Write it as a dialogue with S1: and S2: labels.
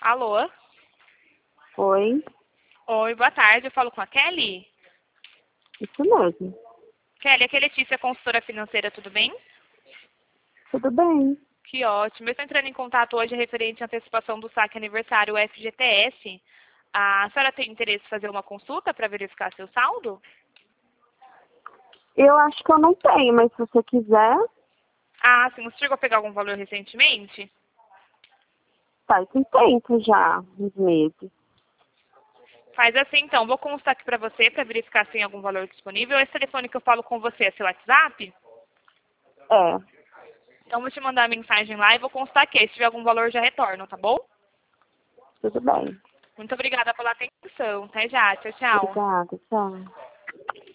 S1: Alô?
S2: Oi,
S1: Oi, boa tarde. Eu falo com a Kelly?
S2: isso mesmo.
S1: Kelly, aqui é Letícia, consultora financeira, tudo bem?
S2: Tudo bem?
S1: Que ótimo. Eu estou entrando em contato hoje referente à antecipação do saque aniversário FGTS. A senhora tem interesse em fazer uma consulta para verificar seu saldo?
S2: Eu acho que eu não tenho, mas se você quiser,
S1: Ah, sim. Você chegou a pegar algum valor recentemente?
S2: faz um tempo já, uns meses.
S1: Faz assim, então. Vou constar aqui para você, para verificar se tem algum valor disponível. Esse telefone que eu falo com você é seu WhatsApp?
S2: É,
S1: Então, vou te mandar a mensagem lá e vou constar aqui. Se tiver algum valor, já retorno, tá bom?
S2: tudo bem.
S1: Muito obrigada pela atenção. Até já. Tchau, tchau.
S2: Obrigada, tchau.